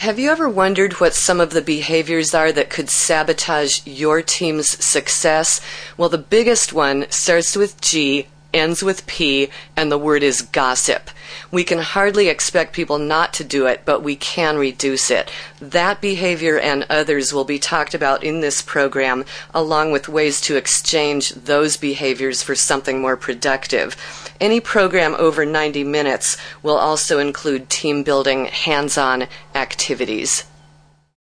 Have you ever wondered what some of the behaviors are that could sabotage your team's success? Well, the biggest one starts with G, ends with P, and the word is gossip. We can hardly expect people not to do it, but we can reduce it. That behavior and others will be talked about in this program, along with ways to exchange those behaviors for something more productive. Any program over 90 minutes will also include team building hands-on activities.